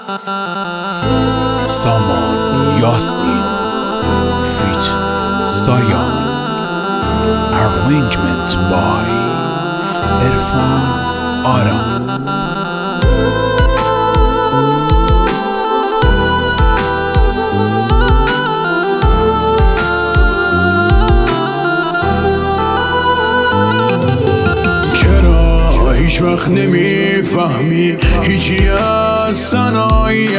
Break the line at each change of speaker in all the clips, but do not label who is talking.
سامان یاسین فیت سایان Arrangement by عرفان آران.
هیچ وقت نمیفهمی هیچی از صنایع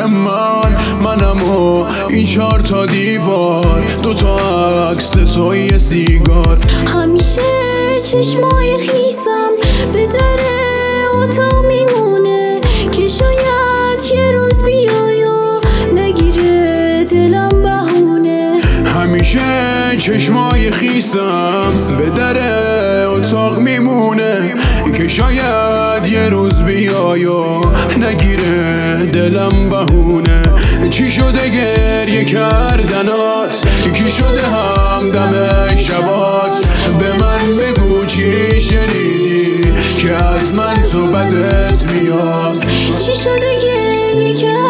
منم و این 4 تا دیوار 2 تا عکس توی سیگار.
همیشه چشمای خیسم به در اتاق میمونه که شاید یه روز بیای و نگیره دلم بهونه.
همیشه چشمای خیسم به در اتاق میمونه که شاید یه روز بیای و نگیره دلم بهونه. چی شده گریه کردنات؟ کی شده همدم شبات؟ به من بگو چی شنیدی که از من تو بدت میاد؟
چی شده گریه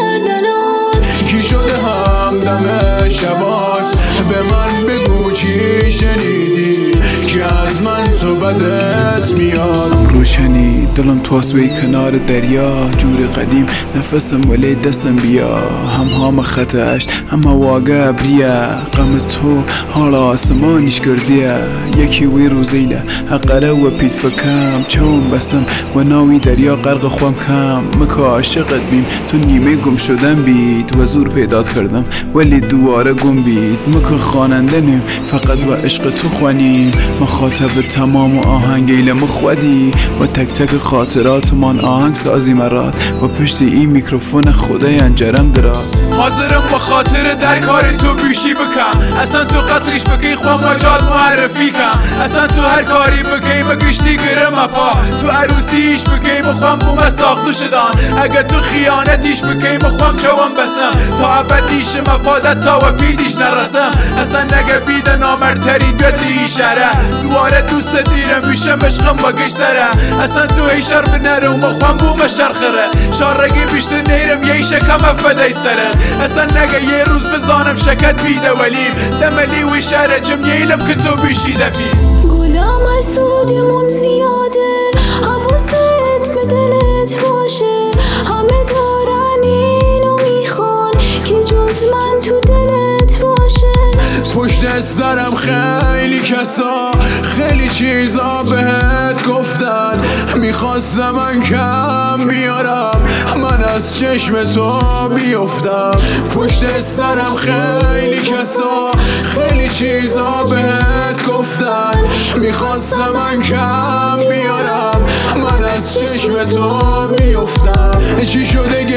کردنات؟
کی شده همدم شبات؟ به من بگو چی شنیدی که از من تو بدت میاد؟
روشنی دلم تواسوی کنار دریا، جور قدیم نفسم ولی دستم بیا. هم خطش هم واقع بریا، غم تو حالا آسمانش کردیه. یکی وی روزیله حقره و پیت فکم چون بسم و ناوی دریا غرق خوام کم. مکا عاشقت بیم تو نیمه گم شدن بید و زور پیدات کردم ولی دواره گم بید. مکا خواننده نیم فقط و عشق تو خوانیم، مخاطب تمام و آهنگیل مخودی و تک تک خاطرات من آهنگ سازی مرات و پشت این میکروفون خدای انجرم درات.
حاضرم با خاطر در کار تو بیشی بکن، اصلا تو قتلش بکی خواه مجال معرفی کن. اصلا تو هر کاری بکی مگشتی گرم پا، تو عروسیش بکی مخوام بوم ساختو شدن. اگه تو خیانتیش بکی مخوام چوام بسم تا ابدیش مپادت تا و بیدیش نرسم. اصلا نگه بیده نامرتری دوتی شره دواره دوست دیرم بیشم عشقم با گشتره. اصلا تو هی شر بنره و مخوام بوم شرخره شارگی بیشتر نیرم یه شکم افدایستره. اصلا نگه یه روز بزانم شکت بیده ولیم دملی وی شهره چم نیلم که تو بیشیده بی.
گلام حسودمون زیاده حواست به دلت باشه، همه دارن اینو میخوان که جز من تو دلت باشه.
پشت سرم خیلی کسا خیلی چیزا بهت گفتن، میخواستم من کم بیارم من از چشم تو بیفتم. پشت سرم خیلی کسا خیلی چیزا بهت گفتن، میخواستم من کم بیارم من از چشم تو بیفتم. چی شده